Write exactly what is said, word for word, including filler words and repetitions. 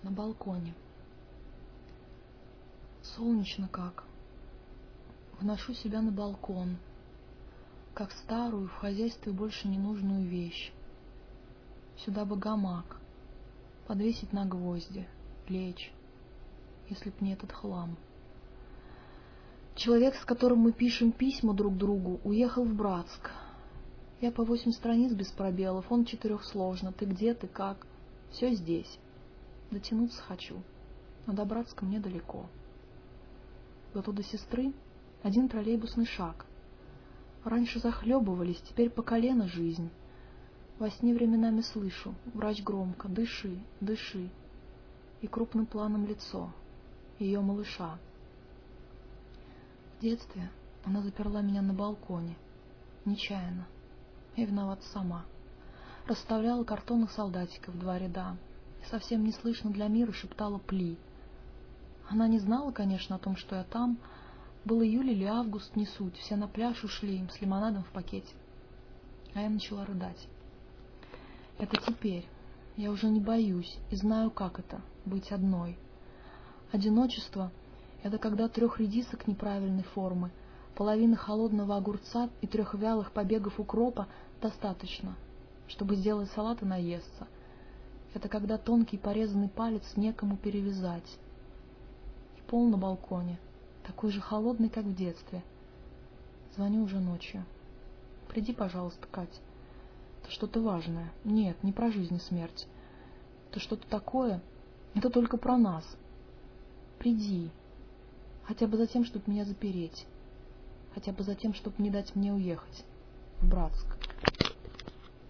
на балконе. Солнечно как. Вношу себя на балкон, как старую, в хозяйстве больше не нужную вещь. Сюда бы гамак, подвесить на гвозди, лечь, если б не этот хлам. Человек, с которым мы пишем письма друг другу, уехал в Братск. Я по восемь страниц без пробелов, он четырехсложно. Ты где, ты как? Все здесь. Дотянуться хочу, но до Братска мне далеко. Зато до сестры один троллейбусный шаг. Раньше захлебывались, теперь по колено жизнь. Во сне временами слышу, врач громко: дыши, дыши. И крупным планом лицо ее малыша. В детстве она заперла меня на балконе. Нечаянно. Я виновата сама. Расставляла картонных солдатиков в два ряда. И совсем не слышно для мира шептала: пли. Она не знала, конечно, о том, что я там. Был июль или август, не суть. Все на пляж ушли с лимонадом в пакете. А я начала рыдать. Это теперь. Я уже не боюсь и знаю, как это — быть одной. Одиночество — это когда трех редисок неправильной формы, половины холодного огурца и трех вялых побегов укропа достаточно, чтобы сделать салат и наесться. Это когда тонкий порезанный палец некому перевязать. И пол на балконе такой же холодный, как в детстве. Звоню уже ночью. Приди, пожалуйста, Кать. Это что-то важное. Нет, не про жизнь и смерть. Это что-то такое. Это только про нас. Приди. Хотя бы за тем, чтобы меня запереть. Хотя бы за тем, чтобы не дать мне уехать в Братск.